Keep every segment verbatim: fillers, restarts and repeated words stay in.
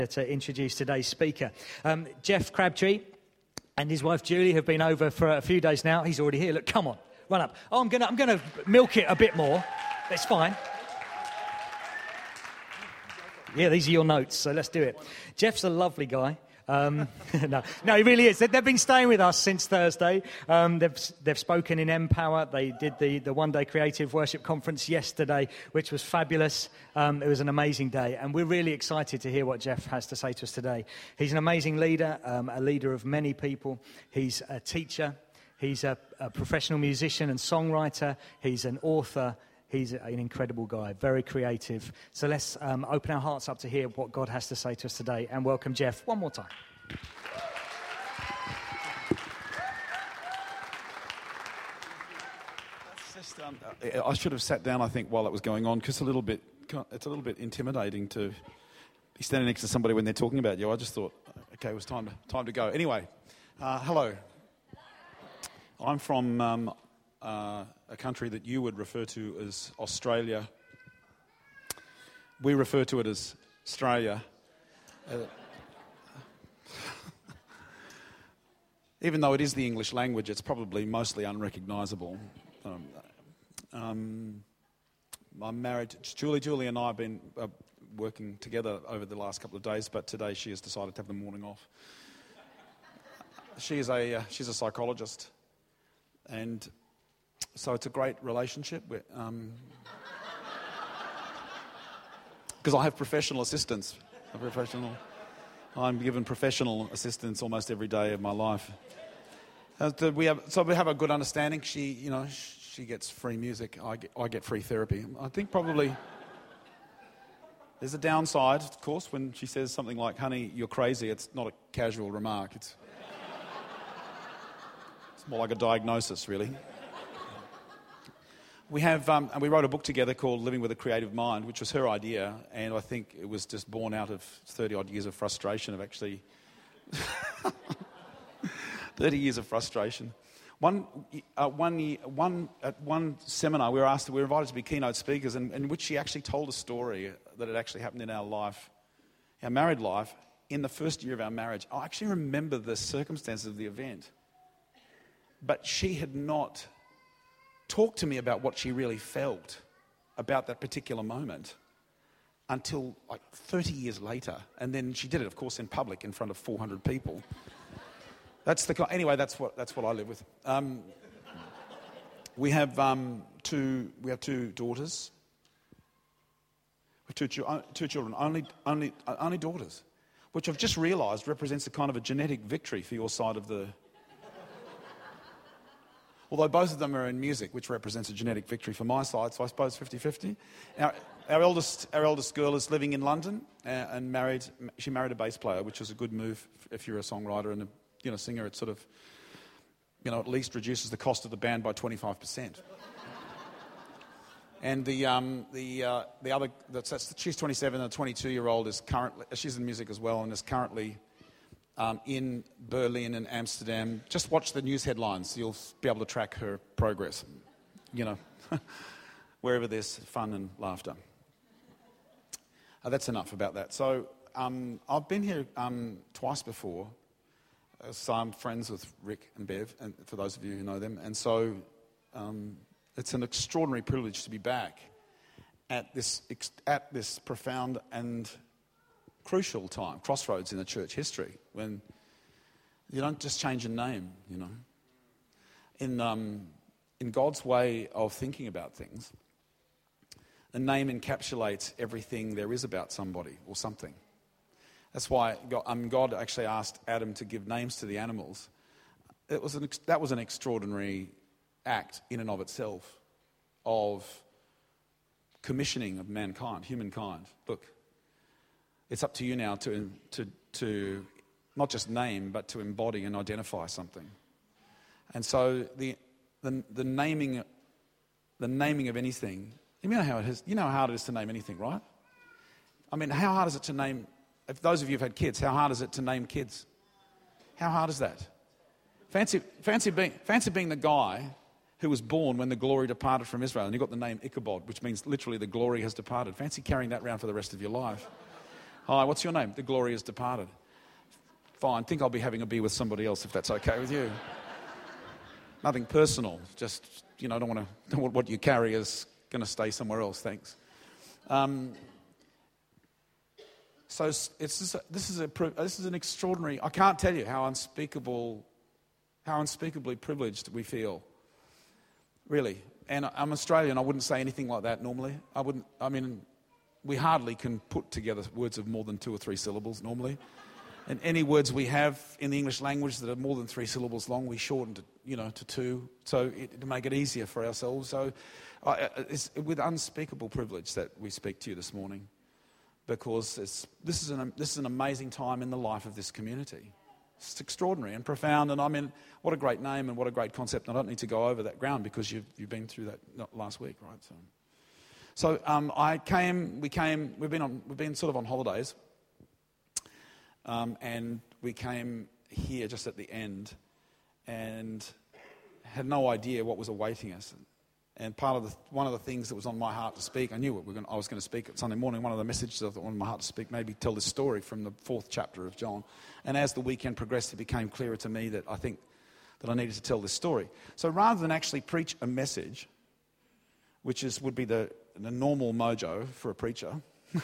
To introduce today's speaker. Um, Jeff Crabtree and his wife Julie have been over for a few days now. He's already here. Look, come on, run up. Oh, I'm gonna, I'm gonna milk it a bit more. That's fine. Yeah, these are your notes, so let's do it. Jeff's a lovely guy. Um, no, no, he really is. They've been staying with us since Thursday. Um, they've they've spoken in Empower. They did the, the one-day creative worship conference yesterday, which was fabulous. Um, it was an amazing day, and we're really excited to hear what Jeff has to say to us today. He's an amazing leader, um, a leader of many people. He's a teacher. He's a, a professional musician and songwriter. He's an author. He's an incredible guy, very creative. So let's um, open our hearts up to hear what God has to say to us today, and welcome Jeff one more time. Just, um, I should have sat down, I think, while it was going on, because a little bit, it's a little bit intimidating to be standing next to somebody when they're talking about you. I just thought, okay, it was time to, time to go. Anyway, uh, hello. I'm from um, uh, a country that you would refer to as Australia. We refer to it as Australia. Uh, even though it is the English language, it's probably mostly unrecognisable. Um, um, I'm married to Julie. Julie and I have been uh, working together over the last couple of days, but today she has decided to have the morning off. She is a uh, she's a psychologist, and so it's a great relationship. Because um, I have professional assistance. A professional, I'm given professional assistance almost every day of my life. Uh, we have, so we have a good understanding. She, you know, she gets free music. I get, I get free therapy. I think probably there's a downside, of course, when she says something like, "Honey, you're crazy." It's not a casual remark. It's it's more like a diagnosis, really. We have, um, and we wrote a book together called Living with a Creative Mind, which was her idea, and I think it was just born out of thirty-odd years of frustration of actually... thirty years of frustration. One, uh, one, year, one, at one seminar, we were asked, we were invited to be keynote speakers, and in which she actually told a story that had actually happened in our life, our married life, in the first year of our marriage. I actually remember the circumstances of the event, but she had not talked to me about what she really felt about that particular moment until like thirty years later. And then she did it, of course, in public in front of four hundred people. That's the anyway. That's what that's what I live with. Um, we have um, two. We have two daughters. We have two two children. Only only only daughters, which I've just realised represents a kind of a genetic victory for your side of the. Although both of them are in music, which represents a genetic victory for my side, so I suppose fifty-fifty. Our, our eldest our eldest girl is living in London uh, and married. She married a bass player, which is a good move if you're a songwriter and a you know singer. It sort of you know at least reduces the cost of the band by twenty-five percent. And the um, the uh, the other that's, that's she's twenty-seven. And the twenty-two-year-old is currently she's in music as well and is currently. Um, in Berlin and Amsterdam. Just watch the news headlines. You'll be able to track her progress, you know, wherever there's fun and laughter. Uh, that's enough about that. So um, I've been here um, twice before. Uh, so I'm friends with Rick and Bev, and for those of you who know them. And so um, it's an extraordinary privilege to be back at this at this profound and crucial time, crossroads in the church history, when you don't just change a name, you know. In um, in God's way of thinking about things, a name encapsulates everything there is about somebody or something. That's why God, um, God actually asked Adam to give names to the animals. It was an, that was an extraordinary act in and of itself of commissioning of mankind, humankind. Look, it's up to you now to to to not just name, but to embody and identify something. And so the the, the naming the naming of anything, you know how it is. You know how hard it is to name anything, right? I mean, how hard is it to name? If those of you who've had kids, how hard is it to name kids? How hard is that? Fancy fancy being fancy being the guy who was born when the glory departed from Israel, and you got the name Ichabod, which means literally the glory has departed. Fancy carrying that around for the rest of your life. Hi, what's your name? The glory has departed. Fine, think I'll be having a beer with somebody else if that's okay with you. Nothing personal, just, you know, I don't want to, don't want what you carry is going to stay somewhere else, thanks. Um, so it's, it's just a, this is a this is an extraordinary, I can't tell you how unspeakable, how unspeakably privileged we feel, really. And I'm Australian, I wouldn't say anything like that normally. I wouldn't, I mean, we hardly can put together words of more than two or three syllables normally. And any words we have in the English language that are more than three syllables long, we shorten to, you know, to two, so it, to make it easier for ourselves. So uh, it's with unspeakable privilege that we speak to you this morning, because it's, this is an this is an amazing time in the life of this community. It's extraordinary and profound, and I mean, what a great name and what a great concept. And I don't need to go over that ground because you've you've been through that last week, right? So, so um, I came, we came, we've been on, we've been sort of on holidays. Um, and we came here just at the end and had no idea what was awaiting us. And part of the, one of the things that was on my heart to speak, I knew what we were going, I was going to speak at Sunday morning. One of the messages that was on my heart to speak, maybe tell this story from the fourth chapter of John. And as the weekend progressed, it became clearer to me that I think that I needed to tell this story. So rather than actually preach a message, which is would be the, the normal mojo for a preacher,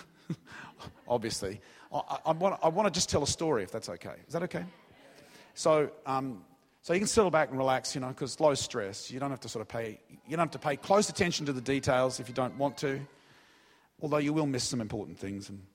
obviously, I, I, want, I want to just tell a story, if that's okay. Is that okay? So, um, so you can settle back and relax, you know, because low stress. You don't have to sort of pay. You don't have to pay close attention to the details if you don't want to. Although you will miss some important things, and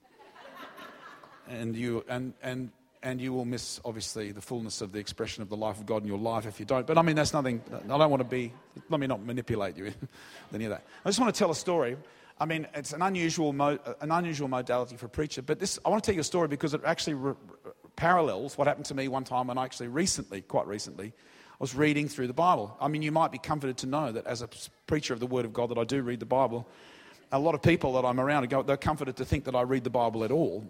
and you and and and you will miss obviously the fullness of the expression of the life of God in your life if you don't. But I mean, that's nothing. I don't want to be. Let me not manipulate you. Any of that. I just want to tell a story. I mean, it's an unusual mo- an unusual modality for a preacher, but this I want to tell you a story because it actually re- re- parallels what happened to me one time when I actually recently, quite recently, I was reading through the Bible. I mean, you might be comforted to know that as a preacher of the Word of God that I do read the Bible. A lot of people that I'm around, they're comforted to think that I read the Bible at all.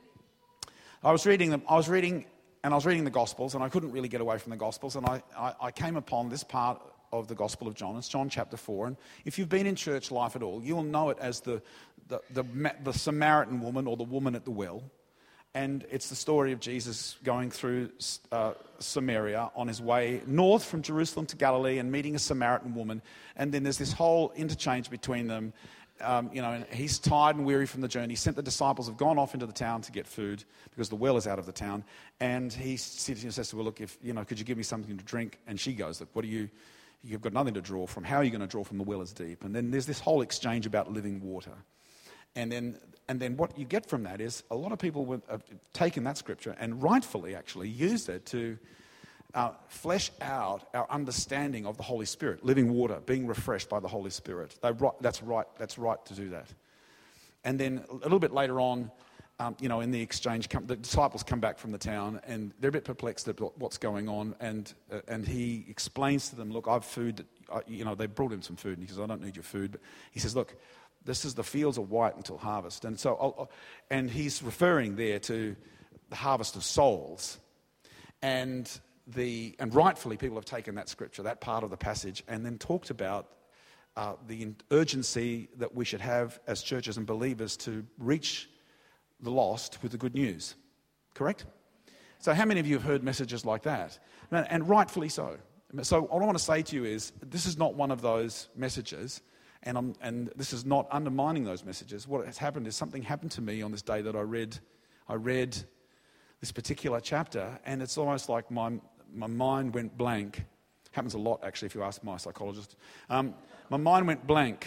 I was reading them. I was reading, and I was reading the Gospels, and I couldn't really get away from the Gospels, and I, I, I came upon this part of the Gospel of John. It's John chapter four. And if you've been in church life at all, you will know it as the, the, the, the Samaritan woman or the woman at the well. And it's the story of Jesus going through uh, Samaria on his way north from Jerusalem to Galilee and meeting a Samaritan woman. And then there's this whole interchange between them. Um, you know, and he's tired and weary from the journey. He sent the disciples, have gone off into the town to get food because the well is out of the town. And he says to her, well, look, if, you know, could you give me something to drink? And she goes, look, what do you... You've got nothing to draw from. How are you going to draw from? The well is deep. And then there's this whole exchange about living water. And then and then what you get from that is a lot of people have taken that scripture and rightfully actually used it to uh, flesh out our understanding of the Holy Spirit, living water, being refreshed by the Holy Spirit. They, that's right. That's right to do that. And then a little bit later on, Um, you know, in the exchange, come, the disciples come back from the town and they're a bit perplexed at what's going on. And uh, and he explains to them, look, I've food, that, uh, you know, they brought him some food. And he says, I don't need your food. But he says, look, this is the fields are white until harvest. And so, I'll, and he's referring there to the harvest of souls. And the and rightfully people have taken that scripture, that part of the passage, and then talked about uh, the urgency that we should have as churches and believers to reach the lost with the good news. Correct? So how many of you have heard messages like that? And rightfully so. So what I want to say to you is, this is not one of those messages, and I'm, and this is not undermining those messages. What has happened is something happened to me on this day that I read, I read this particular chapter, and it's almost like my my mind went blank. Happens a lot, actually, if you ask my psychologist. Um, my mind went blank.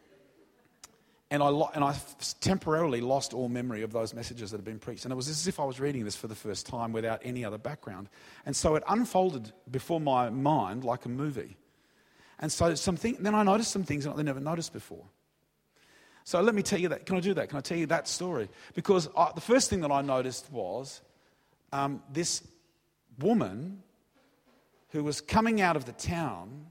And I, lo- and I temporarily lost all memory of those messages that had been preached. And it was as if I was reading this for the first time without any other background. And so it unfolded before my mind like a movie. And so something, then I noticed some things that I never noticed before. So let me tell you that. Can I do that? Can I tell you that story? Because I, the first thing that I noticed was um, this woman who was coming out of the town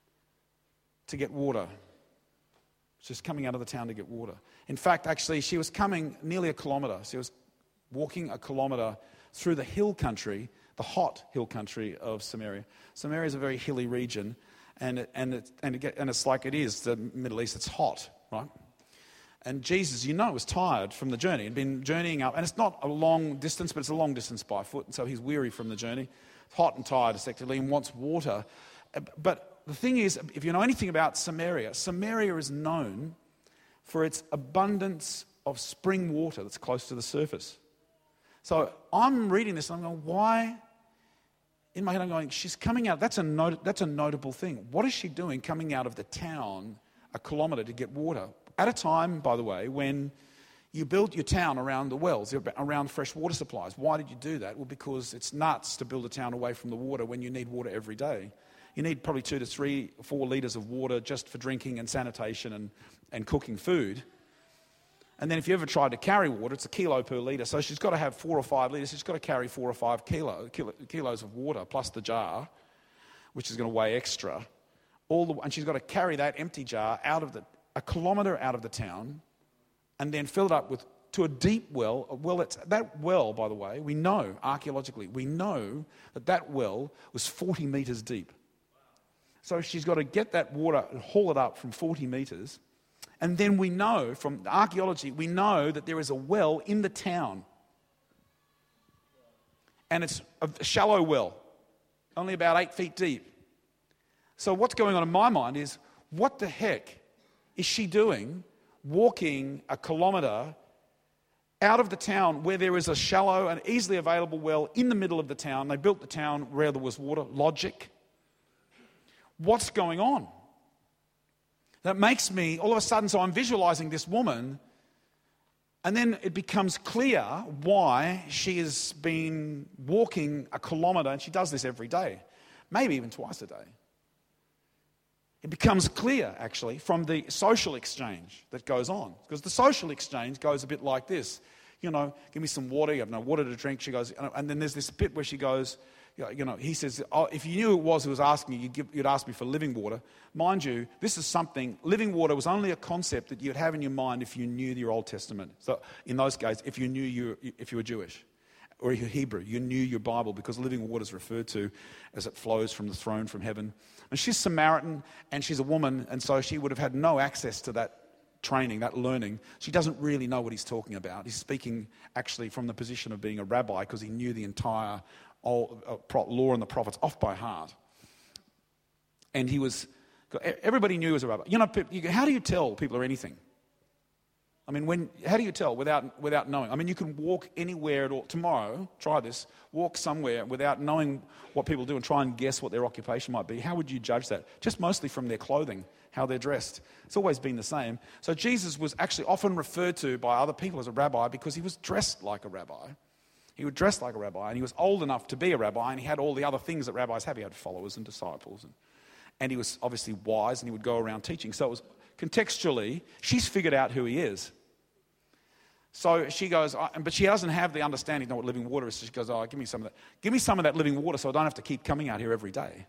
to get water. She was coming out of the town to get water. In fact, actually, she was coming nearly a kilometre. She was walking a kilometre through the hill country, the hot hill country of Samaria. Samaria is a very hilly region, and it, and it, and, it get, and it's like it is the Middle East. It's hot, right? And Jesus, you know, was tired from the journey. He'd been journeying up, and it's not a long distance, but it's a long distance by foot, and so he's weary from the journey, hot and tired, effectively, and wants water. But the thing is, if you know anything about Samaria, Samaria is known for its abundance of spring water that's close to the surface. So I'm reading this, and I'm going, why? In my head, I'm going, she's coming out. That's a not, that's a notable thing. What is she doing coming out of the town a kilometre to get water? At a time, by the way, when you built your town around the wells, around fresh water supplies. Why did you do that? Well, because it's nuts to build a town away from the water when you need water every day. You need probably two to three, four litres of water just for drinking and sanitation and, and cooking food. And then if you ever tried to carry water, it's a kilo per litre. So she's got to have four or five litres. She's got to carry four or five kilo, kilo, kilos of water plus the jar, which is going to weigh extra. All the, and she's got to carry that empty jar out of the a kilometre out of the town and then fill it up with to a deep well. A well it's, that well, by the way, we know, archaeologically, we know that that well was forty metres deep. So she's got to get that water and haul it up from forty metres. And then we know, from archaeology, we know that there is a well in the town. And it's a shallow well, only about eight feet deep. So what's going on in my mind is, what the heck is she doing walking a kilometre out of the town where there is a shallow and easily available well in the middle of the town? They built the town where there was water. Logic. What's going on? That makes me, all of a sudden, so I'm visualising this woman, and then it becomes clear why she has been walking a kilometre, and she does this every day, maybe even twice a day. It becomes clear, actually, from the social exchange that goes on. Because the social exchange goes a bit like this. You know, give me some water. You have no water to drink. She goes, and then there's this bit where she goes, you know, he says, oh, if you knew who it was who was asking you, you'd, give, you'd ask me for living water. Mind you, this is something, living water was only a concept that you'd have in your mind if you knew your Old Testament. So in those cases, if you knew you, if you were Jewish or you're Hebrew, you knew your Bible, because living water is referred to as it flows from the throne from heaven. And she's Samaritan, and she's a woman, and so she would have had no access to that training, that learning. She doesn't really know what he's talking about. He's speaking actually from the position of being a rabbi, because he knew the entire old, uh, law and the prophets off by heart. And he was, everybody knew he was a rabbi. You know, how do you tell people are anything? I mean, when, how do you tell without without knowing? I mean, you can walk anywhere at all. Tomorrow, try this. Walk somewhere without knowing what people do and try and guess what their occupation might be. How would you judge that? Just mostly from their clothing, how they're dressed. It's always been the same. So Jesus was actually often referred to by other people as a rabbi because he was dressed like a rabbi. He was dressed like a rabbi, and he was old enough to be a rabbi, and he had all the other things that rabbis have. He had followers and disciples, and, and he was obviously wise, and he would go around teaching. So it was contextually, she's figured out who he is. So she goes, but she doesn't have the understanding of what living water is. So she goes, oh, give me some of that. Give me some of that living water so I don't have to keep coming out here every day.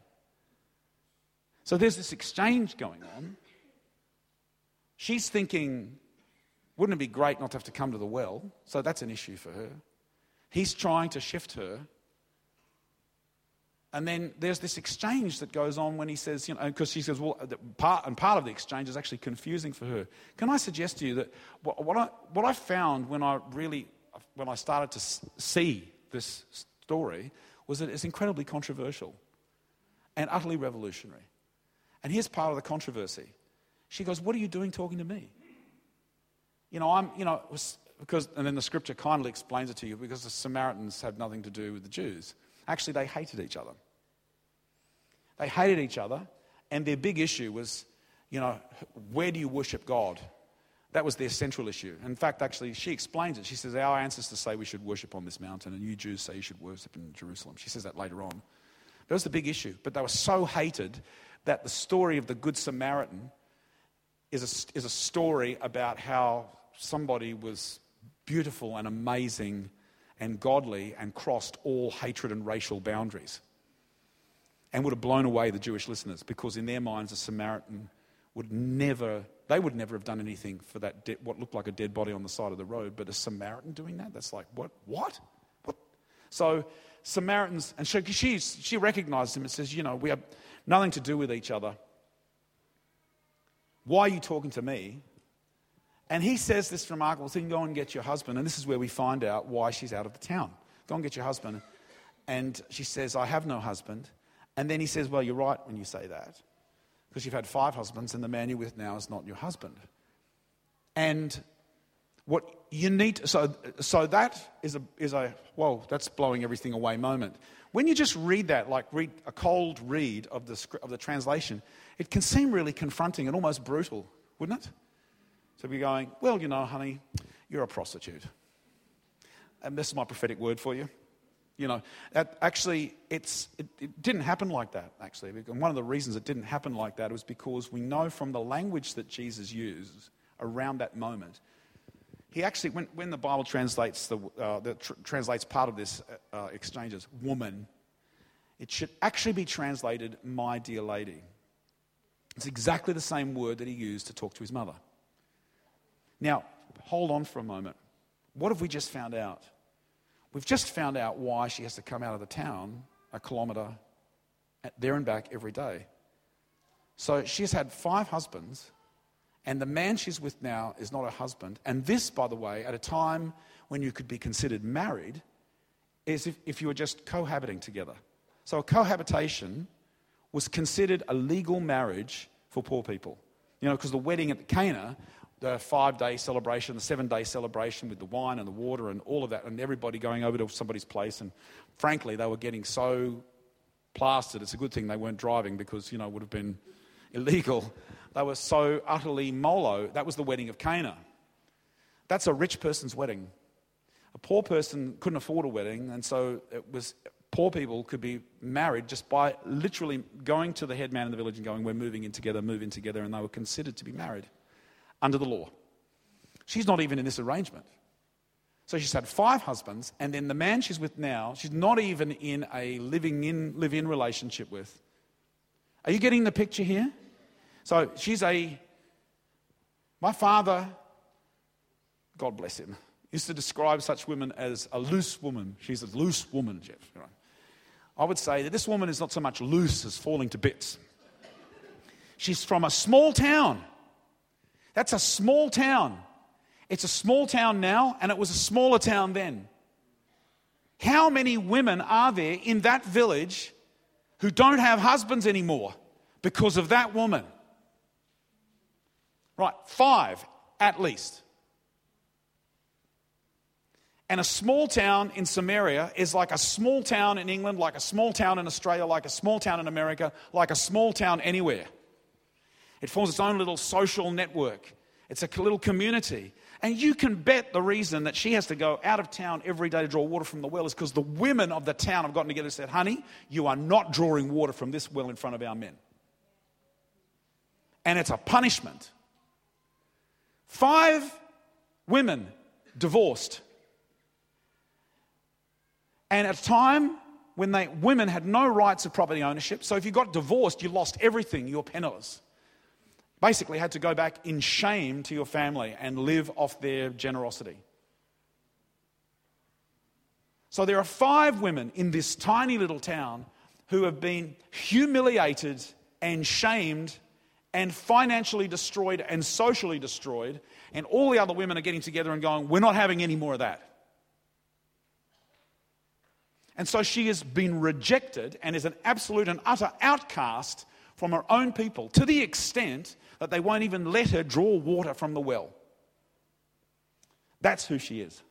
So there's this exchange going on. She's thinking, wouldn't it be great not to have to come to the well? So that's an issue for her. He's trying to shift her. And then there's this exchange that goes on when he says, you know, because she says, well, part, and part of the exchange is actually confusing for her. Can I suggest to you that what, what I what I found when I really, when I started to see this story, was that it's incredibly controversial and utterly revolutionary. And here's part of the controversy. She goes, what are you doing talking to me? You know, I'm, you know, it was, because, and then the scripture kindly explains it to you, because the Samaritans had nothing to do with the Jews. Actually, they hated each other. They hated each other, and their big issue was, you know, where do you worship God? That was their central issue. In fact, actually, she explains it. She says, our ancestors say we should worship on this mountain, and you Jews say you should worship in Jerusalem. She says that later on. That was the big issue. But they were so hated that the story of the Good Samaritan is a, is a story about how somebody was beautiful and amazing and godly and crossed all hatred and racial boundaries, and would have blown away the Jewish listeners, because in their minds a Samaritan would never, they would never have done anything for that de- what looked like a dead body on the side of the road, but a Samaritan doing that, that's like, what? What? What? So Samaritans, and she, she, she recognized him and says, you know, we have nothing to do with each other. Why are you talking to me? And he says this remarkable thing, go and get your husband. And this is where we find out why she's out of the town. Go and get your husband. And she says, I have no husband. And then he says, well, you're right when you say that, because you've had five husbands and the man you're with now is not your husband. And what you need, to, so so that is a is a whoa, that's blowing everything away moment. When you just read that, like read a cold read of the of the translation, it can seem really confronting and almost brutal, wouldn't it? So we're going, well, you know, honey, you're a prostitute, and this is my prophetic word for you. You know, that actually, it's it, it didn't happen like that, actually. And one of the reasons it didn't happen like that was because we know from the language that Jesus used around that moment, he actually, when, when the Bible translates the, uh, the tr- translates part of this uh, exchange as woman, it should actually be translated, my dear lady. It's exactly the same word that he used to talk to his mother. Now, hold on for a moment. What have we just found out? We've just found out why she has to come out of the town a kilometre there and back every day. So she's had five husbands, and the man she's with now is not her husband. And this, by the way, at a time when you could be considered married, is if, if you were just cohabiting together. So a cohabitation was considered a legal marriage for poor people. You know, because the wedding at Cana, the five-day celebration, the seven-day celebration with the wine and the water and all of that, and everybody going over to somebody's place. And frankly, they were getting so plastered. It's a good thing they weren't driving because, you know, it would have been illegal. They were so utterly molo. That was the wedding of Cana. That's a rich person's wedding. A poor person couldn't afford a wedding, and so it was poor people could be married just by literally going to the head man in the village and going, we're moving in together, move in together, and they were considered to be married under the law. She's not even in this arrangement. So she's had five husbands, and then the man she's with now, she's not even in a living in, live-in relationship with. Are you getting the picture here? So she's a, my father, God bless him, used to describe such women as a loose woman. She's a loose woman, Jeff. I would say that this woman is not so much loose as falling to bits. She's from a small town. That's a small town. It's a small town now, and it was a smaller town then. How many women are there in that village who don't have husbands anymore because of that woman? Right, five at least. And a small town in Samaria is like a small town in England, like a small town in Australia, like a small town in America, like a small town anywhere. It forms its own little social network. It's a little community. And you can bet the reason that she has to go out of town every day to draw water from the well is because the women of the town have gotten together and said, honey, you are not drawing water from this well in front of our men. And it's a punishment. Five women divorced. And at a time when they, women had no rights of property ownership, so if you got divorced, you lost everything, you were penniless. Basically had to go back in shame to your family and live off their generosity. So there are five women in this tiny little town who have been humiliated and shamed and financially destroyed and socially destroyed, and all the other women are getting together and going, we're not having any more of that. And so she has been rejected and is an absolute and utter outcast from her own people, to the extent that they won't even let her draw water from the well. That's who she is.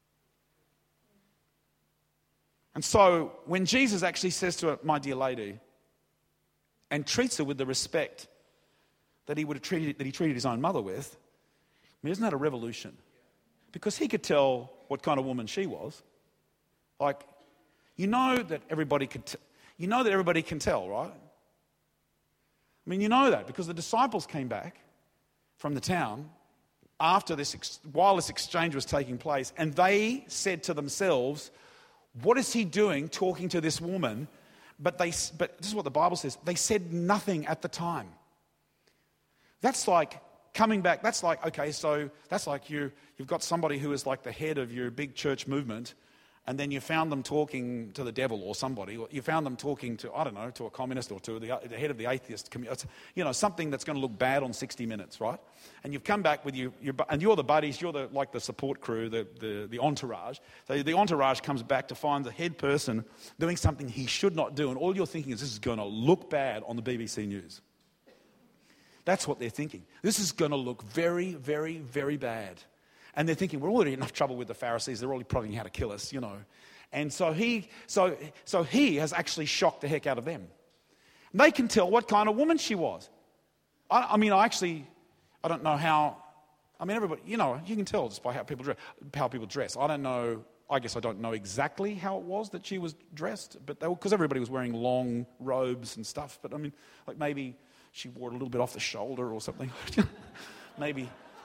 And so when Jesus actually says to her, my dear lady, and treats her with the respect that he would have treated, that he treated his own mother with, I mean, isn't that a revolution? Because he could tell what kind of woman she was. Like, you know that everybody could, t- you know that everybody can tell, right? I mean, you know that because the disciples came back from the town after this, ex- while this exchange was taking place, and they said to themselves, what is he doing talking to this woman? But they, but this is what the Bible says, they said nothing at the time. That's like coming back, that's like, okay, so that's like you, you've got somebody who is like the head of your big church movement, and then you found them talking to the devil or somebody, or you found them talking to, I don't know, to a communist or to the, the head of the atheist community, you know, something that's going to look bad on sixty minutes, right? And you've come back with you, your, and you're the buddies, you're the like the support crew, the, the, the entourage. So the entourage comes back to find the head person doing something he should not do, and all you're thinking is this is going to look bad on the B B C News. That's what they're thinking. This is going to look very, very, very bad. And they're thinking, we're already in enough trouble with the Pharisees. They're already plotting how to kill us, you know. And so he, so, so he has actually shocked the heck out of them. They can tell what kind of woman she was. I, I mean, I actually, I don't know how, I mean, everybody, you know, you can tell just by how people dress. How people dress. I don't know, I guess I don't know exactly how it was that she was dressed, but because everybody was wearing long robes and stuff. But I mean, like maybe she wore it a little bit off the shoulder or something. Maybe.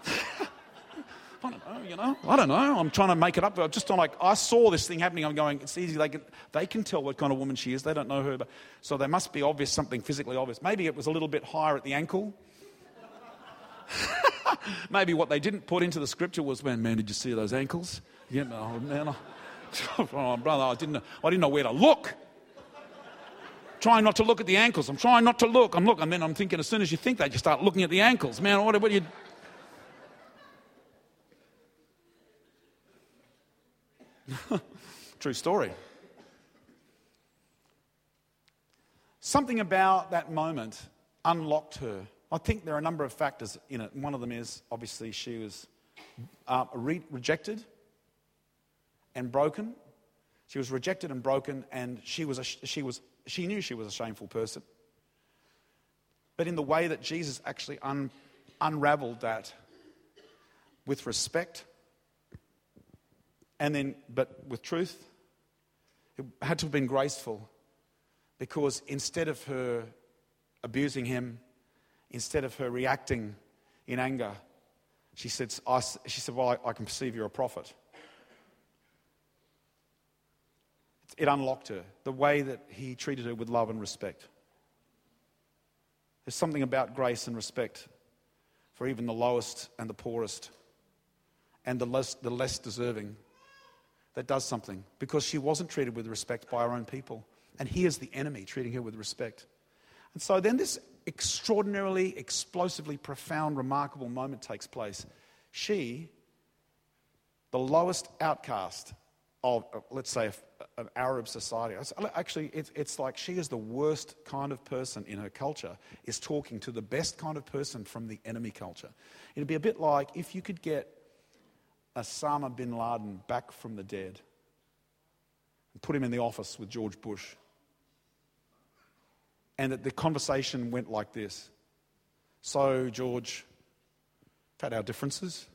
I don't know, you know. I don't know. I'm trying to make it up. I'm just like, I saw this thing happening. I'm going, it's easy. They can, they can tell what kind of woman she is. They don't know her. But, so there must be obvious, something physically obvious. Maybe it was a little bit higher at the ankle. Maybe what they didn't put into the scripture was, man, man, did you see those ankles? Yeah, oh, man. Oh, brother, I didn't know, I didn't know where to look. Trying not to look at the ankles. I'm trying not to look. I'm looking. And then I'm thinking, as soon as you think that, you start looking at the ankles. Man, what, what do you... True story. Something about that moment unlocked her. I think there are a number of factors in it. One of them is, obviously, she was uh, re- rejected and broken. She was rejected and broken, and she was a, she was she knew she was a shameful person. But in the way that Jesus actually un, unraveled that with respect, and then, but with truth, it had to have been graceful, because instead of her abusing him, instead of her reacting in anger, she said, I, she said, well, I, I can perceive you're a prophet. It unlocked her, the way that he treated her with love and respect. There's something about grace and respect for even the lowest and the poorest and the less, the less deserving. That does something, because she wasn't treated with respect by her own people. And he is the enemy treating her with respect. And so then this extraordinarily, explosively, profound, remarkable moment takes place. She, the lowest outcast of, let's say, an Arab society. Actually, it's, it's like she is the worst kind of person in her culture, is talking to the best kind of person from the enemy culture. It'd be a bit like if you could get Osama bin Laden back from the dead and put him in the office with George Bush, and that the conversation went like this. So, George, we've had our differences.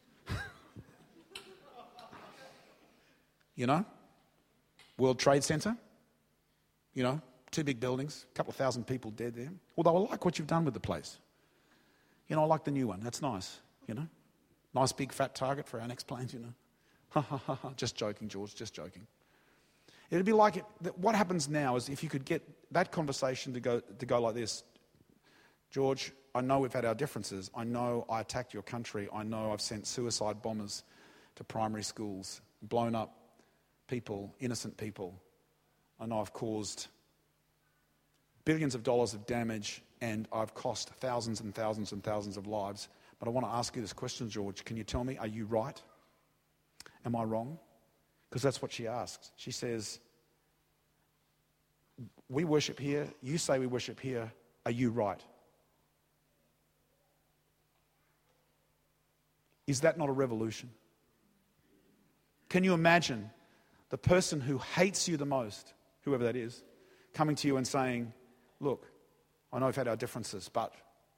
You know, World Trade Center, you know, two big buildings, a couple of thousand people dead there. Although I like what you've done with the place. You know, I like the new one. That's nice, you know. Nice big fat target for our next planes, you know. Ha ha ha ha. Just joking, George, just joking. It'd be like it, what happens now is if you could get that conversation to go to go like this. George, I know we've had our differences. I know I attacked your country. I know I've sent suicide bombers to primary schools, blown up people, innocent people. I know I've caused billions of dollars of damage, and I've cost thousands and thousands and thousands of lives. But I want to ask you this question, George. Can you tell me, are you right? Am I wrong? Because that's what she asks. She says, we worship here. You say we worship here. Are you right? Is that not a revolution? Can you imagine the person who hates you the most, whoever that is, coming to you and saying, look, I know we've had our differences, but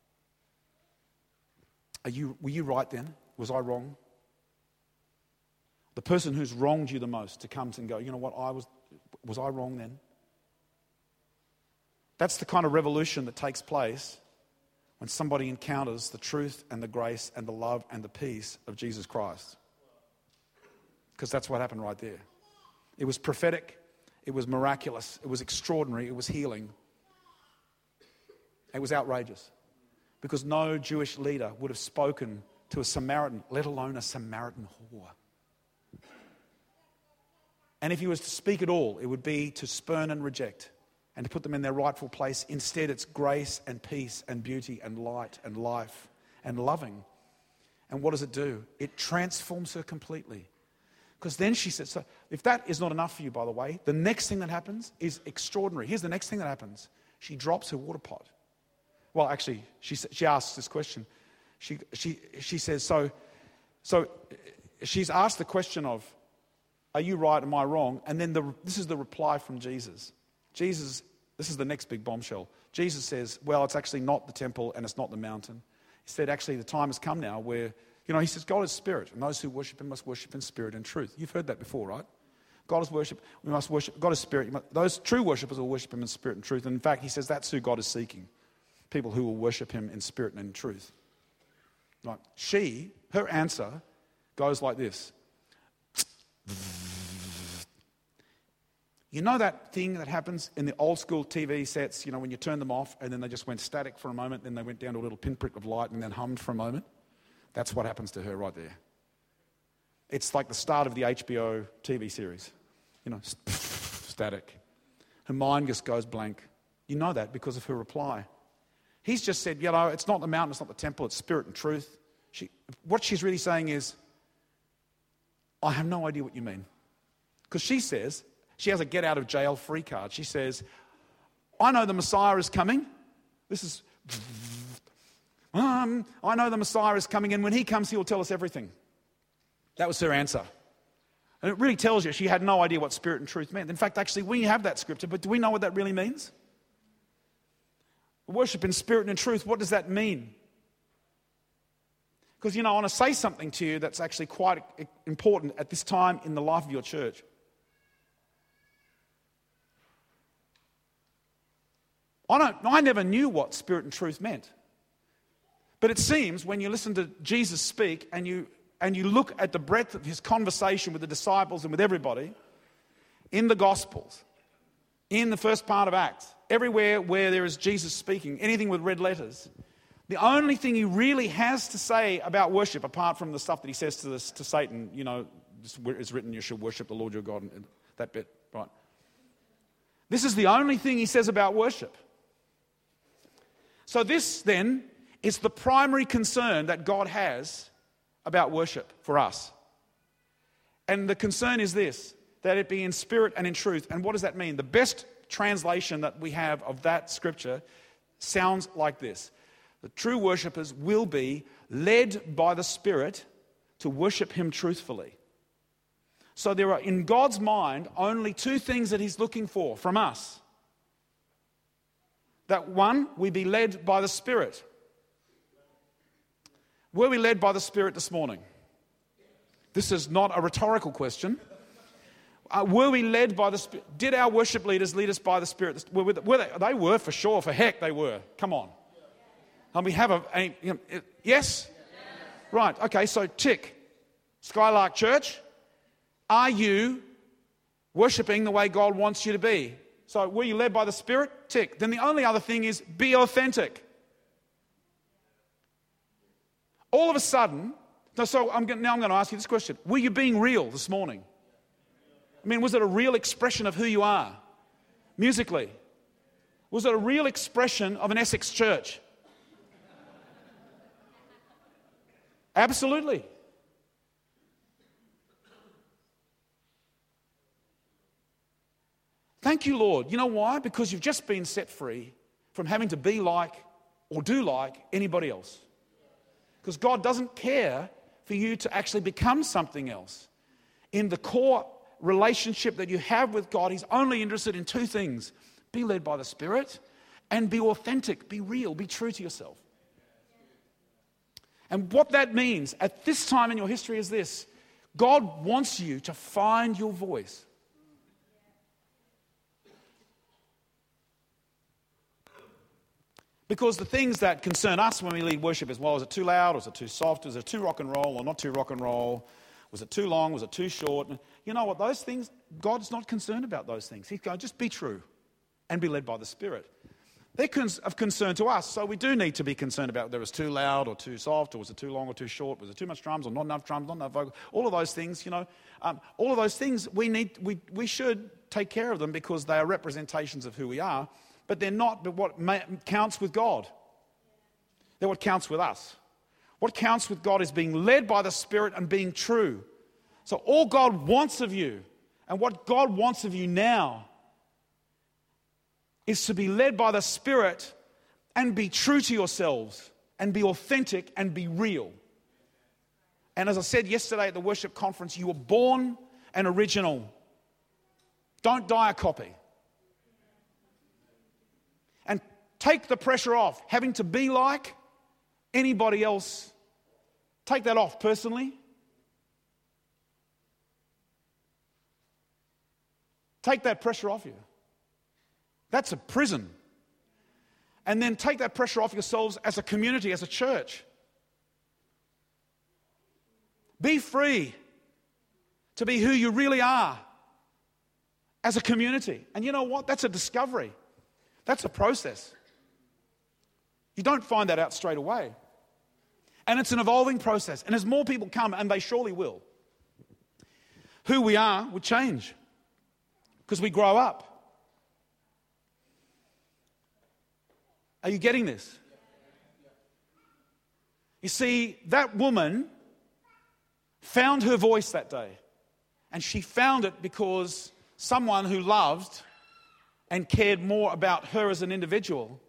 Are you, were you right then? Was I wrong? The person who's wronged you the most to come and go, you know what, I was, was I wrong then? That's the kind of revolution that takes place when somebody encounters the truth and the grace and the love and the peace of Jesus Christ. Because that's what happened right there. It was prophetic. It was miraculous. It was extraordinary. It was healing. It was outrageous. Because no Jewish leader would have spoken to a Samaritan, let alone a Samaritan whore. And if he was to speak at all, it would be to spurn and reject and to put them in their rightful place. Instead, it's grace and peace and beauty and light and life and loving. And what does it do? It transforms her completely. Because then she says, so if that is not enough for you, by the way, the next thing that happens is extraordinary. Here's the next thing that happens. She drops her water pot. Well, actually, she she asks this question. She she she says, so, so she's asked the question of, are you right, am I wrong? And then the, this is the reply from Jesus. Jesus, this is the next big bombshell. Jesus says, well, it's actually not the temple and it's not the mountain. He said, actually, the time has come now where, you know, he says, God is spirit, and those who worship him must worship in spirit and truth. You've heard that before, right? God is worship, we must worship, God is spirit. Must, those true worshippers will worship him in spirit and truth. And in fact, he says that's who God is seeking. People who will worship him in spirit and in truth. Right? She, her answer goes like this. You know that thing that happens in the old school T V sets, you know, when you turn them off and then they just went static for a moment, then they went down to a little pinprick of light and then hummed for a moment? That's what happens to her right there. It's like the start of the H B O T V series. You know, static. Her mind just goes blank. You know that because of her reply. He's just said, you know, it's not the mountain, it's not the temple, it's spirit and truth. She, what she's really saying is, I have no idea what you mean. Because she says, she has a get out of jail free card. She says, I know the Messiah is coming. This is, um, I know the Messiah is coming, and when he comes, he will tell us everything. That was her answer. And it really tells you she had no idea what spirit and truth meant. In fact, actually, we have that scripture, but do we know what that really means? Worship in spirit and in truth, what does that mean? Because, you know, I want to say something to you that's actually quite important at this time in the life of your church. I don't, I never knew what spirit and truth meant. But it seems when you listen to Jesus speak and you and you look at the breadth of his conversation with the disciples and with everybody in the Gospels, in the first part of Acts, everywhere where there is Jesus speaking, anything with red letters, the only thing he really has to say about worship, apart from the stuff that he says to, this, to Satan, you know, it's written, you shall worship the Lord your God, and that bit, right? This is the only thing he says about worship. So this, then, is the primary concern that God has about worship for us. And the concern is this, that it be in spirit and in truth. And what does that mean? The best translation that we have of that scripture sounds like this. The true worshippers will be led by the Spirit to worship him truthfully. So there are, in God's mind, only two things that he's looking for from us. That one, we be led by the Spirit. Were we led by the Spirit this morning? This is not a rhetorical question. Uh, were we led by the Spirit? Did our worship leaders lead us by the Spirit? Were, were they, they were for sure. For heck, they were. Come on. And we have a, a you know, yes? yes? Right, okay, so tick. Skylark Church, are you worshipping the way God wants you to be? So were you led by the Spirit? Tick. Then the only other thing is be authentic. All of a sudden, so I'm going, now I'm going to ask you this question. Were you being real this morning? I mean, was it a real expression of who you are? Musically? Was it a real expression of an Essex church? Absolutely. Thank you, Lord. You know why? Because you've just been set free from having to be like or do like anybody else. Because God doesn't care for you to actually become something else. In the core relationship that you have with God, he's only interested in two things. Be led by the Spirit and be authentic, be real, be true to yourself. And what that means at this time in your history is this. God wants you to find your voice. Because the things that concern us when we lead worship is, well, is it too loud, or is it too soft, is it too rock and roll or not too rock and roll? Was it too long, was it too short? And you know what, those things, God's not concerned about those things. He's going, just be true and be led by the Spirit. They're cons- of concern to us, so we do need to be concerned about whether it's too loud or too soft, or was it too long or too short, was it too much drums or not enough drums, not enough vocal, all of those things, you know. Um, all of those things, we need, we, we should take care of them because they are representations of who we are, but they're not but what ma- counts with God. They're what counts with us. What counts with God is being led by the Spirit and being true. So all God wants of you, and what God wants of you now, is to be led by the Spirit and be true to yourselves and be authentic and be real. And as I said yesterday at the worship conference, you were born an original. Don't die a copy. And take the pressure off having to be like anybody else. Take that off personally. Take that pressure off you. That's a prison. And then take that pressure off yourselves as a community, as a church. Be free to be who you really are as a community. And you know what? That's a discovery. That's a process. You don't find that out straight away. And it's an evolving process. And as more people come, and they surely will, who we are will change because we grow up. Are you getting this? You see, that woman found her voice that day. And she found it because someone who loved and cared more about her as an individual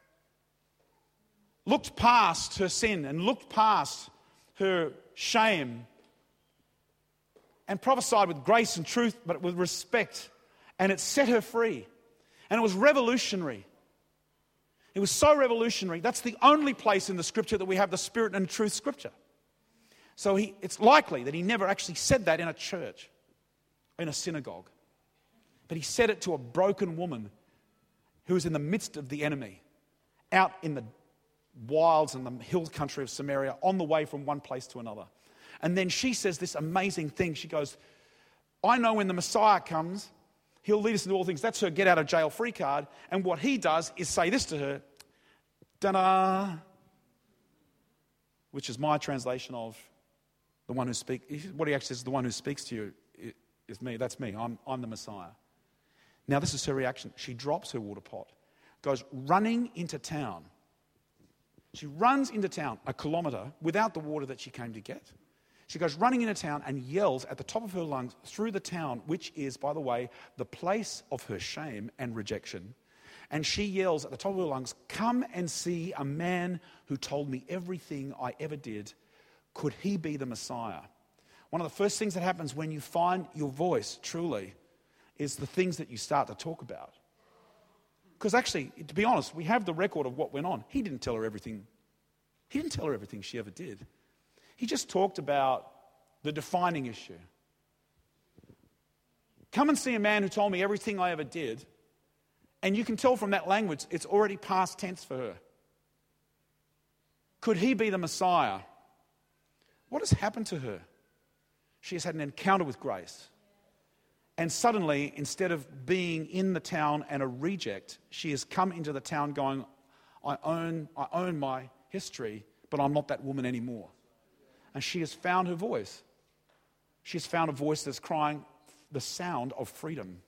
looked past her sin and looked past her shame and prophesied with grace and truth, but with respect. And it set her free. And it was revolutionary. It was so revolutionary. That's the only place in the scripture that we have the Spirit and truth scripture. So he, it's likely that he never actually said that in a church, in a synagogue. But he said it to a broken woman who was in the midst of the enemy, out in the wilds and the hill country of Samaria, on the way from one place to another. And then she says this amazing thing. She goes, I know when the Messiah comes, he'll lead us into all things. That's her get out of jail free card. And what he does is say this to her, da-da, which is my translation of the one who speaks. What he actually says, the one who speaks to you is me. That's me. I'm, I'm the Messiah. Now this is her reaction. She drops her water pot, goes running into town. She runs into town a kilometre without the water that she came to get. She goes running into town and yells at the top of her lungs through the town, which is, by the way, the place of her shame and rejection. And she yells at the top of her lungs, come and see a man who told me everything I ever did. Could he be the Messiah? One of the first things that happens when you find your voice truly is the things that you start to talk about. Because actually, to be honest, we have the record of what went on. He didn't tell her everything. He didn't tell her everything she ever did. He just talked about the defining issue. Come and see a man who told me everything I ever did. And you can tell from that language, it's already past tense for her. Could he be the Messiah? What has happened to her? She has had an encounter with grace. And suddenly, instead of being in the town and a reject, she has come into the town going, I own, I own my history, but I'm not that woman anymore. And she has found her voice. She has found a voice that's crying the sound of freedom.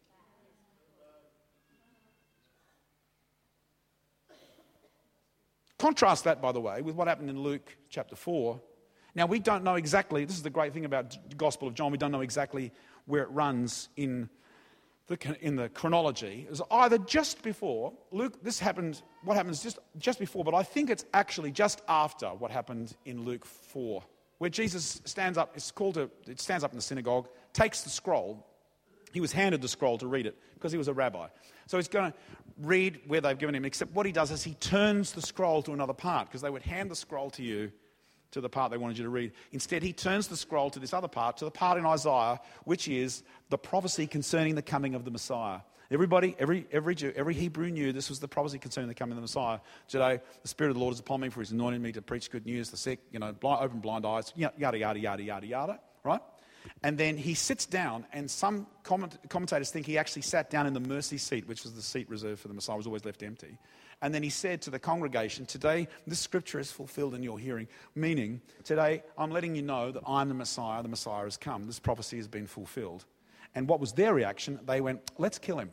Contrast that, by the way, with what happened in Luke chapter four. Now, we don't know exactly, this is the great thing about the Gospel of John, we don't know exactly where it runs in the, in the chronology. It was either just before, Luke, this happened, what happens just, just before, but I think it's actually just after what happened in Luke four, where Jesus stands up, it's called to, it stands up in the synagogue, takes the scroll. He was handed the scroll to read it because he was a rabbi. So he's going to read where they've given him, except what he does is he turns the scroll to another part, because they would hand the scroll to you to the part they wanted you to read. Instead, he turns the scroll to this other part, to the part in Isaiah, which is the prophecy concerning the coming of the Messiah. Everybody, every every Jew, every Hebrew knew this was the prophecy concerning the coming of the Messiah. Today, the Spirit of the Lord is upon me, for he's anointed me to preach good news, the sick, you know, blind, open blind eyes, yada, yada, yada, yada, yada, right? And then he sits down, and some comment- commentators think he actually sat down in the mercy seat, which was the seat reserved for the Messiah, was always left empty. And then he said to the congregation, today, this scripture is fulfilled in your hearing. Meaning, today, I'm letting you know that I'm the Messiah, the Messiah has come. This prophecy has been fulfilled. And what was their reaction? They went, let's kill him.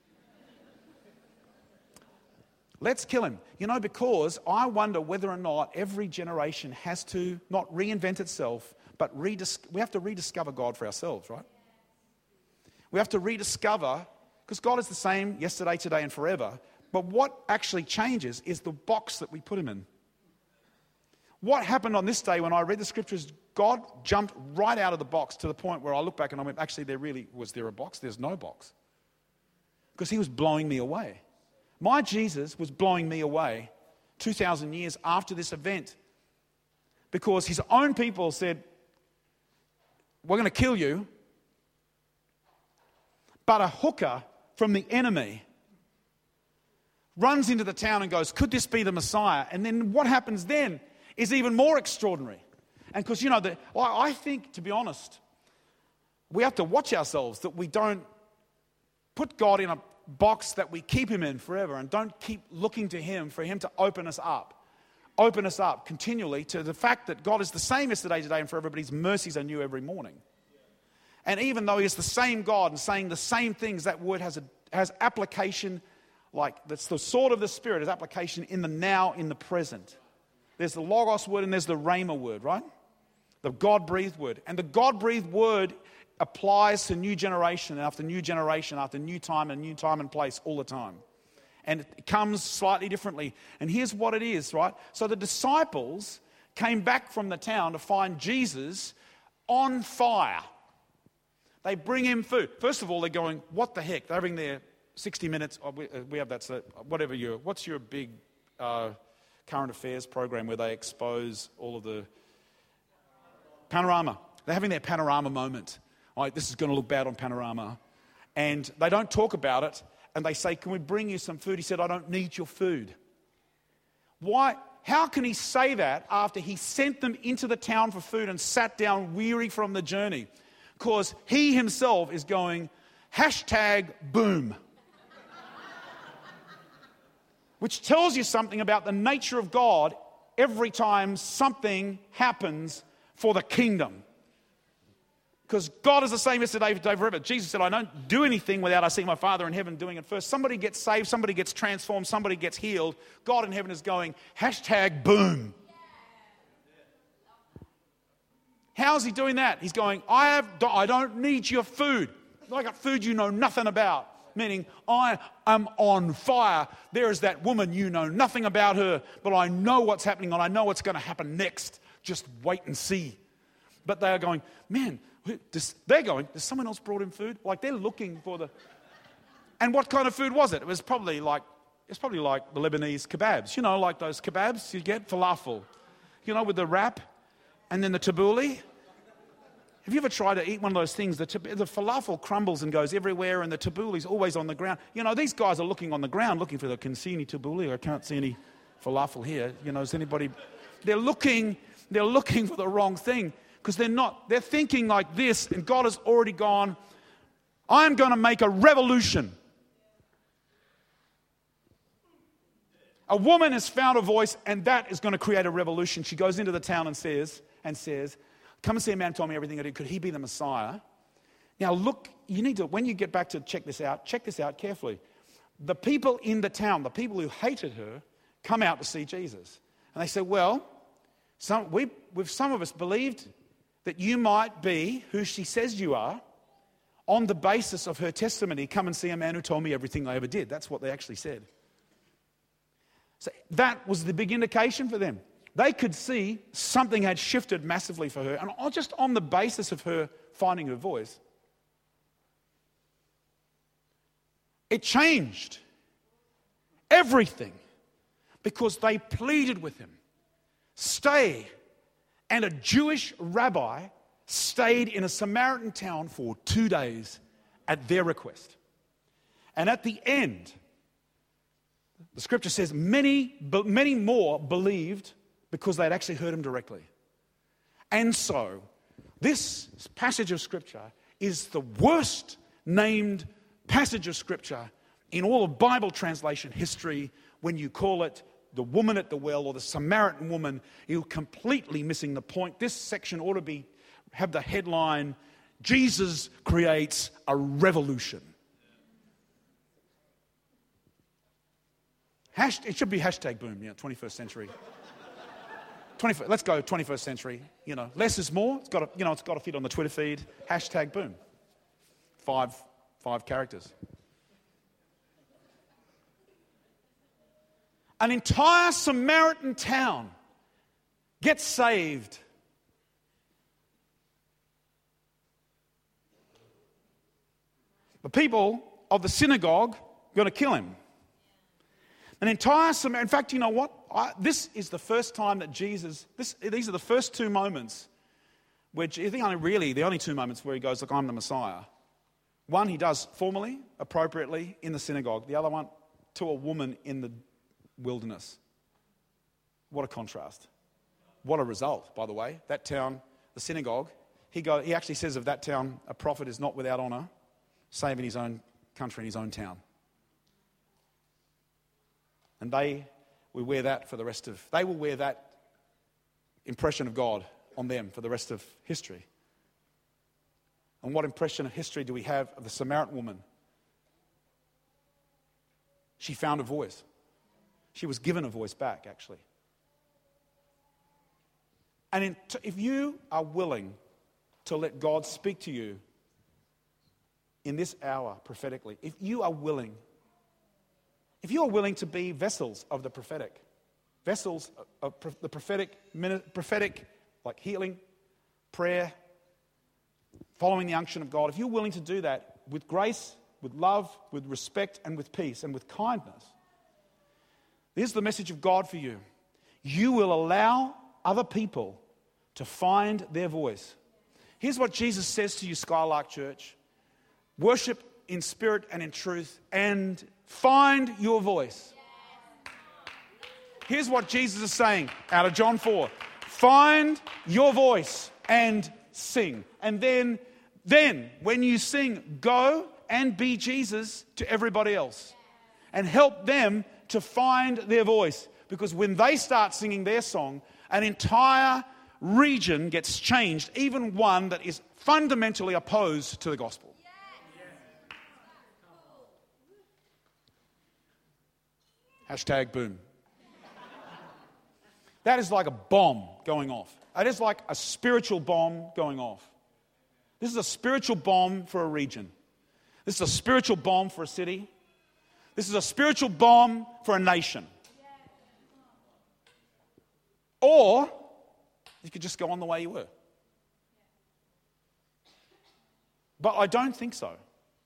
Let's kill him. You know, because I wonder whether or not every generation has to not reinvent itself, but redis- we have to rediscover God for ourselves, right? We have to rediscover, because God is the same yesterday, today, and forever. But what actually changes is the box that we put him in. What happened on this day when I read the scriptures, God jumped right out of the box to the point where I look back and I went, actually, there really, was there a box? There's no box. Because he was blowing me away. My Jesus was blowing me away two thousand years after this event. Because his own people said, we're going to kill you. But a hooker from the enemy runs into the town and goes, could this be the Messiah? And then what happens then is even more extraordinary. And because, you know, the, I think, to be honest, we have to watch ourselves that we don't put God in a box that we keep him in forever and don't keep looking to him for him to open us up. Open us up continually to the fact that God is the same yesterday, today, and forever, but his mercies are new every morning. And even though he is the same God and saying the same things, that word has a, has application. Like, that's the sword of the Spirit is application in the now, in the present. There's the Logos word and there's the Rhema word, right? The God-breathed word. And the God-breathed word applies to new generation after new generation after new time and new time and place all the time. And it comes slightly differently. And here's what it is, right? So the disciples came back from the town to find Jesus on fire. They bring him food. First of all, they're going, what the heck? They're having their sixty minutes, oh, we, uh, we have that, so whatever your, what's your big uh, current affairs program where they expose all of the, Panorama. They're having their Panorama moment. All right, this is going to look bad on Panorama. And they don't talk about it, and they say, can we bring you some food? He said, I don't need your food. Why? How can he say that after he sent them into the town for food and sat down weary from the journey? Because he himself is going, hashtag boom. Which tells you something about the nature of God every time something happens for the kingdom. Because God is the same yesterday, today, forever. Jesus said, I don't do anything without I see my Father in heaven doing it first. Somebody gets saved, somebody gets transformed, somebody gets healed. God in heaven is going, hashtag boom. How is he doing that? He's going, I have, I don't need your food. I got food you know nothing about. Meaning, I am on fire. There is that woman, you know nothing about her, but I know what's happening and I know what's going to happen next. Just wait and see. But they are going, man, does, they're going, does someone else brought him food? Like they're looking for the... And what kind of food was it? It was probably like, it's probably like the Lebanese kebabs. You know, like those kebabs you get, falafel. You know, with the wrap and then the tabbouleh. Have you ever tried to eat one of those things? The, the falafel crumbles and goes everywhere and the tabbouleh is always on the ground. You know, these guys are looking on the ground, looking for the, can see any tabbouleh? I can't see any falafel here. You know, is anybody... They're looking, they're looking for the wrong thing because they're not, they're thinking like this and God has already gone, I'm going to make a revolution. A woman has found a voice and that is going to create a revolution. She goes into the town and says, and says, come and see a man who told me everything I did. Could he be the Messiah? Now look, you need to, when you get back to check this out, check this out carefully. The people in the town, the people who hated her, come out to see Jesus. And they say, well, some, we, we've, some of us believed that you might be who she says you are on the basis of her testimony. Come and see a man who told me everything I ever did. That's what they actually said. So that was the big indication for them. They could see something had shifted massively for her. And just on the basis of her finding her voice, it changed everything because they pleaded with him, stay. And a Jewish rabbi stayed in a Samaritan town for two days at their request. And at the end, the scripture says many, many more believed because they'd actually heard him directly. And so this passage of Scripture is the worst named passage of Scripture in all of Bible translation history. When you call it the woman at the well or the Samaritan woman, you're completely missing the point. This section ought to be have the headline, Jesus creates a revolution. Hash, it should be hashtag boom, yeah, twenty-first century. twenty-first, let's go twenty-first century. You know, less is more. It's got to, you know, it's got to fit on the Twitter feed. Hashtag boom. Five, five characters. An entire Samaritan town gets saved. The people of the synagogue are going to kill him. An entire Samaritan, in fact, you know what? I, this is the first time that Jesus, this, these are the first two moments, which I think only really the only two moments where he goes, look, I'm the Messiah. One he does formally, appropriately, in the synagogue. The other one to a woman in the wilderness. What a contrast. What a result, by the way. That town, the synagogue, he, go, he actually says of that town, a prophet is not without honor, save in his own country, in his own town. And they will wear that for the rest of, they will wear that impression of God on them for the rest of history. And what impression of history do we have of the Samaritan woman? She found a voice. She was given a voice back, actually. And in, if you are willing to let God speak to you in this hour prophetically, if you are willing, if you are willing to be vessels of the prophetic, vessels of the prophetic, prophetic like healing, prayer, following the unction of God, if you're willing to do that with grace, with love, with respect, and with peace, and with kindness, here's the message of God for you. You will allow other people to find their voice. Here's what Jesus says to you, Skylark Church. Worship in spirit and in truth and find your voice. Here's what Jesus is saying out of John four. Find your voice and sing. And then, then when you sing, go and be Jesus to everybody else. And help them to find their voice. Because when they start singing their song, an entire region gets changed, even one that is fundamentally opposed to the gospel. Hashtag boom. That is like a bomb going off. It is like a spiritual bomb going off. This is a spiritual bomb for a region. This is a spiritual bomb for a city. This is a spiritual bomb for a nation. Or you could just go on the way you were. But I don't think so.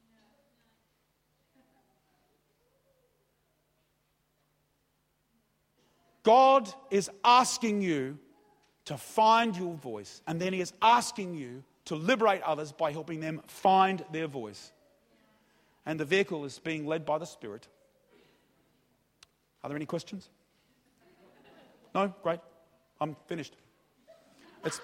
God is asking you to find your voice, and then he is asking you to liberate others by helping them find their voice. And the vehicle is being led by the Spirit. Are there any questions? No? Great. I'm finished. It's...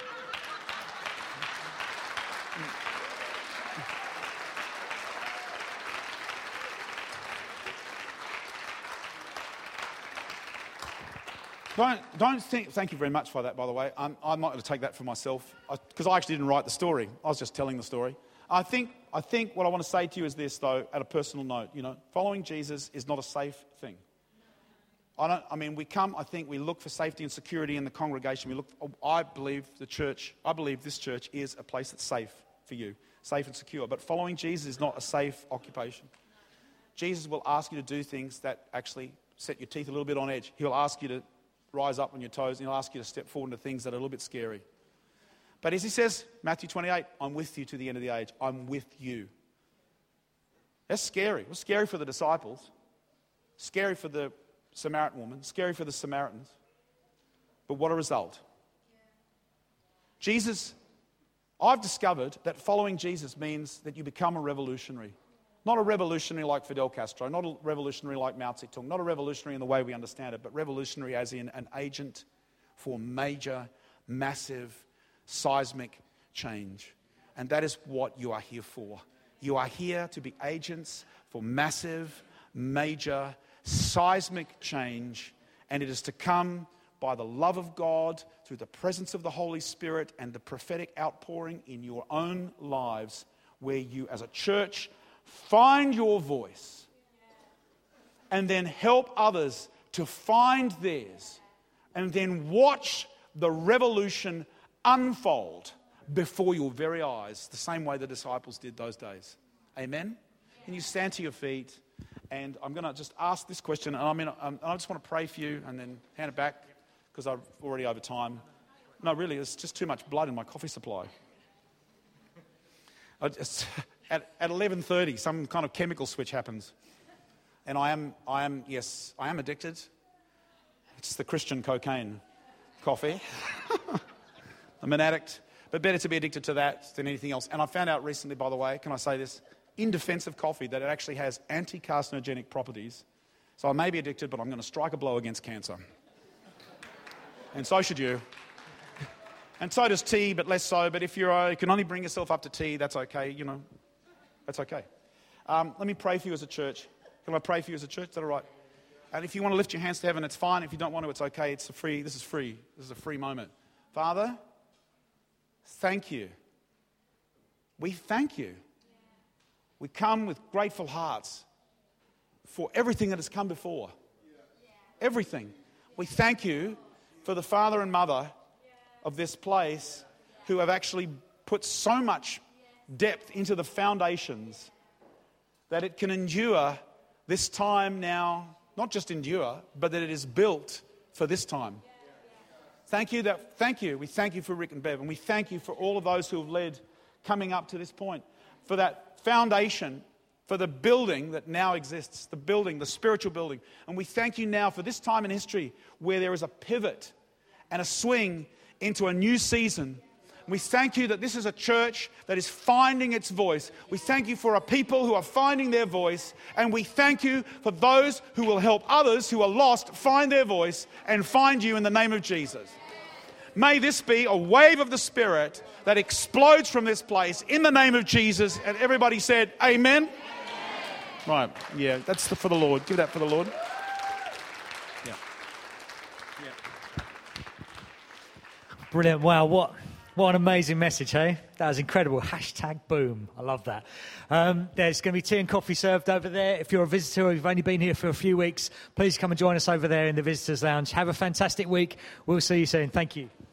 Don't, don't think, thank you very much for that, by the way. I'm, I'm not going to take that for myself, because I, I actually didn't write the story. I was just telling the story. I think, I think what I want to say to you is this, though, at a personal note. You know, following Jesus is not a safe thing. I don't, I mean, we come, I think, we look for safety and security in the congregation. We look, I believe the church, I believe this church is a place that's safe for you, safe and secure. But following Jesus is not a safe occupation. Jesus will ask you to do things that actually set your teeth a little bit on edge. He'll ask you to rise up on your toes, and he'll ask you to step forward into things that are a little bit scary. But as he says, Matthew twenty-eight, I'm with you to the end of the age. I'm with you. That's scary. It was scary for the disciples. Scary for the Samaritan woman. Scary for the Samaritans. But what a result. Jesus, I've discovered that following Jesus means that you become a revolutionary. Not a revolutionary like Fidel Castro, not a revolutionary like Mao Zedong, not a revolutionary in the way we understand it, but revolutionary as in an agent for major, massive, seismic change. And that is what you are here for. You are here to be agents for massive, major, seismic change. And it is to come by the love of God, through the presence of the Holy Spirit and the prophetic outpouring in your own lives, where you as a church find your voice and then help others to find theirs, and then watch the revolution unfold before your very eyes, the same way the disciples did those days. Amen? Can you stand to your feet? And I'm going to just ask this question, and I mean, I just want to pray for you and then hand it back, because I'm already over time. No, really, there's just too much blood in my coffee supply. I just, at at eleven thirty, some kind of chemical switch happens. And I am, I am, yes, I am addicted. It's the Christian cocaine coffee. I'm an addict, but better to be addicted to that than anything else. And I found out recently, by the way, can I say this? In defense of coffee, that it actually has anti-carcinogenic properties. So I may be addicted, but I'm going to strike a blow against cancer. And so should you. And so does tea, but less so. But if you're, uh, you can only bring yourself up to tea, that's okay, you know. That's okay. Um, let me pray for you as a church. Can I pray for you as a church? Is that all right? And if you want to lift your hands to heaven, it's fine. If you don't want to, it's okay. It's a free, this is free. This is a free moment. Father, thank you. We thank you. We come with grateful hearts for everything that has come before. Everything. We thank you for the father and mother of this place who have actually put so much depth into the foundations that it can endure this time now, not just endure, but that it is built for this time. Thank you that thank you. We thank you for Rick and Bev, and we thank you for all of those who have led coming up to this point, for that foundation, for the building that now exists, the building, the spiritual building. And we thank you now for this time in history where there is a pivot and a swing into a new season. We thank you that this is a church that is finding its voice. We thank you for a people who are finding their voice. And we thank you for those who will help others who are lost find their voice and find you in the name of Jesus. May this be a wave of the Spirit that explodes from this place in the name of Jesus. And everybody said, amen. Right, yeah, that's the, for the Lord. Give that for the Lord. Yeah. Yeah. Brilliant. Wow, what what an amazing message, hey? That was incredible. Hashtag boom. I love that. Um, there's going to be tea and coffee served over there. If you're a visitor or you've only been here for a few weeks, please come and join us over there in the Visitors Lounge. Have a fantastic week. We'll see you soon. Thank you.